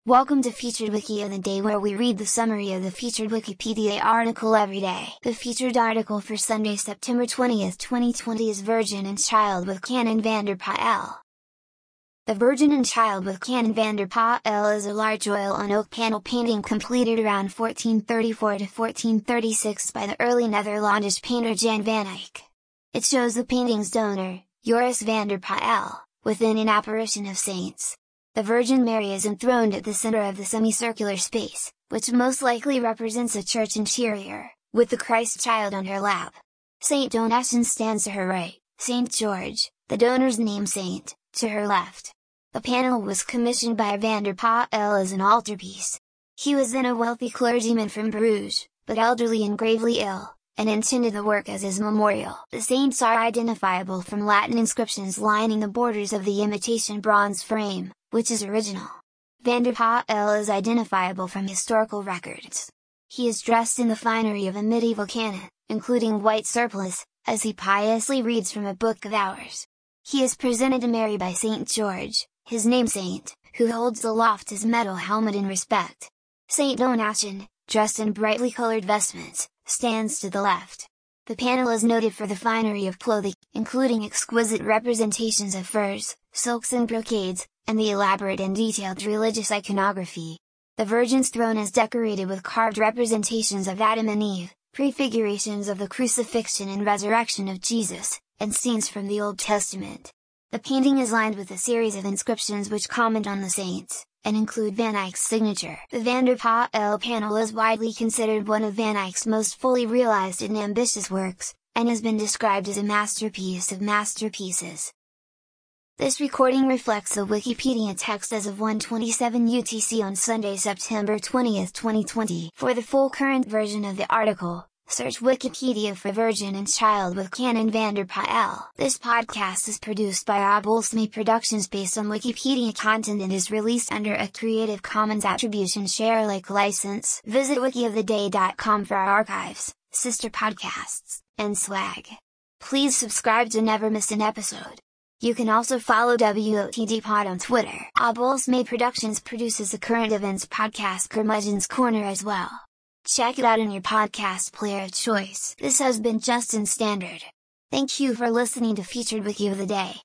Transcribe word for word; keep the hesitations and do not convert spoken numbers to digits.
Welcome to Featured Wiki of the Day, where we read the summary of the featured Wikipedia article every day. The featured article for Sunday, September twentieth, twenty twenty is Virgin and Child with Canon van der Pijl. The Virgin and Child with Canon van der Pijl is a large oil on oak panel painting completed around fourteen thirty-four to fourteen thirty-six by the early Netherlandish painter Jan van Eyck. It shows the painting's donor, Joris van der Pijl, within an apparition of saints. The Virgin Mary is enthroned at the center of the semicircular space, which most likely represents a church interior, with the Christ child on her lap. Saint Donatian stands to her right, Saint George, the donor's name saint, to her left. The panel was commissioned by van der Pijl as an altarpiece. He was then a wealthy clergyman from Bruges, but elderly and gravely ill, and intended the work as his memorial. The saints are identifiable from Latin inscriptions lining the borders of the imitation bronze frame, which is original. Van der Pijl is identifiable from historical records. He is dressed in the finery of a medieval canon, including white surplice, as he piously reads from a book of hours. He is presented to Mary by Saint George, his namesaint, who holds aloft his metal helmet in respect. Saint Donatian, dressed in brightly colored vestments, stands to the left. The panel is noted for the finery of clothing, including exquisite representations of furs, silks and brocades, and the elaborate and detailed religious iconography. The Virgin's throne is decorated with carved representations of Adam and Eve, prefigurations of the crucifixion and resurrection of Jesus, and scenes from the Old Testament. The painting is lined with a series of inscriptions which comment on the saints, and include Van Eyck's signature. The Van der Pijl panel is widely considered one of Van Eyck's most fully realized and ambitious works, and has been described as a masterpiece of masterpieces. This recording reflects the Wikipedia text as of one twenty-seven U T C on Sunday, September twentieth, twenty twenty. For the full current version of the article, search Wikipedia for Virgin and Child with Canon van der Pijl. This podcast is produced by Abulsme Productions based on Wikipedia content and is released under a Creative Commons Attribution Share Alike license. Visit wiki of the day dot com for our archives, sister podcasts, and swag. Please subscribe to never miss an episode. You can also follow W O T D Pod on Twitter. Abulsme Productions produces the current events podcast Curmudgeon's Corner as well. Check it out in your podcast player of choice. This has been Justin Standard. Thank you for listening to Featured Wiki of the Day.